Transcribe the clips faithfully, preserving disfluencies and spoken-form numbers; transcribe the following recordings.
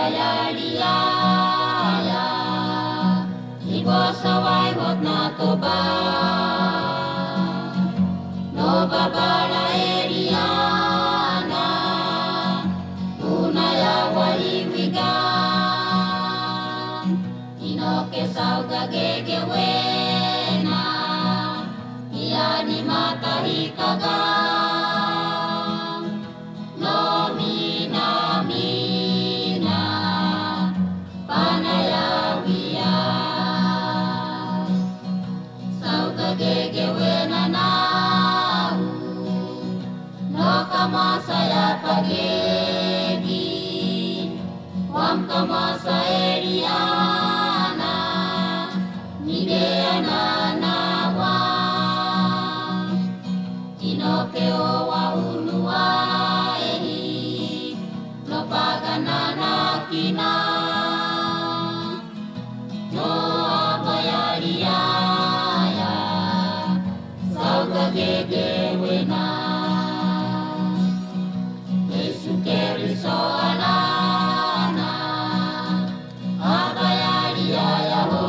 bayaliaya ibosaway hot na to ba no babala eriana unaya waliwigan inoke sauga gegewena iani matahi kagang no mina mina panayawia sauga gegewena nau no kamasaya pagegi wam kamasa eriana nideana nawa inoke o wa unua ehi no paganana kina no abayaliaya sauga gegewena Yesu keriso alana abayaliaya ho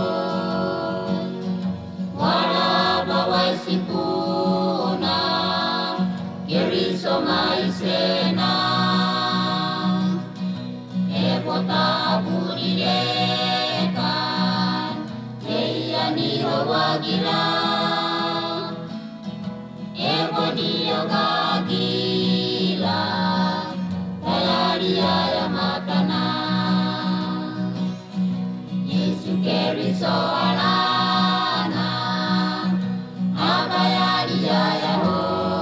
wala bawai sipuna keriso maisena ebota bulirekan eianiho wagila eboniyo gagila bayaliaya matana Yesu keriso alana abayaliaya ho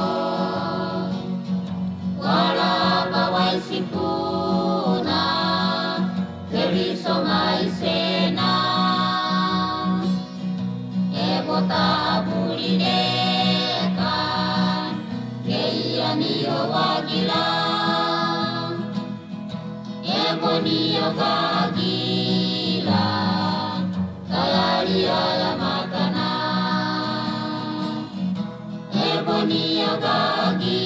wala bawai sipuna keriso maisena ebota bulirekan keianiho wagila eboniyo gagila bayaliaya matana eboniyo gagila